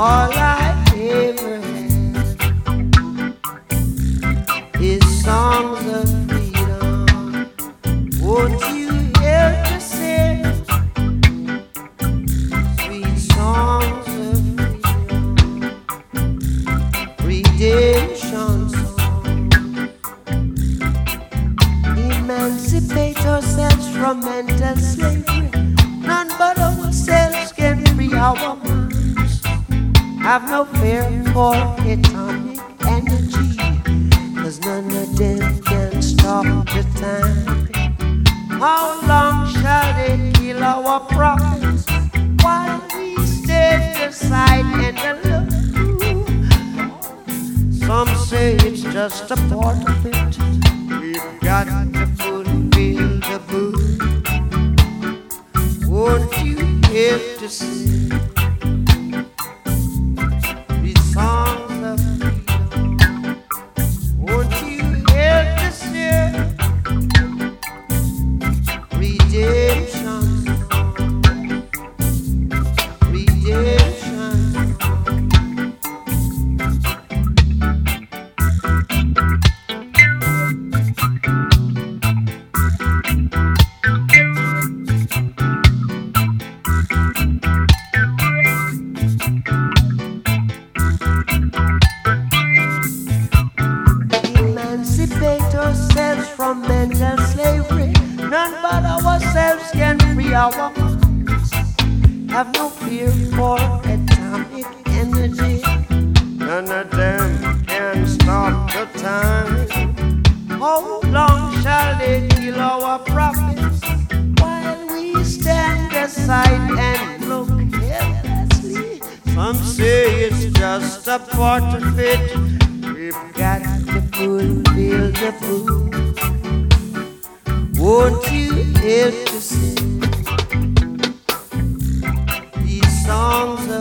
All I ever had is songs of freedom. Won't you hear to sing sweet songs of freedom, redemption songs? Emancipate ourselves from mental slavery. None but ourselves can free our minds. Have no fear for atomic energy, 'cause none of them can stop the time. How long shall they kill our prophets while we stand aside and look? Some say it's just a part of it. We've got to fulfill the book. Won't you help to sing these songs of freedom? Won't you help to sing redemption songs? Redemption emancipate ourselves from mental slavery. None but ourselves can free our minds. Have no fear for atomic energy. None of them can stop the time. How long shall they kill our prophets while we stand aside and look helplessly? Some say it's just a part of it. We've got to fulfill the book. Won't you help to sing these songs of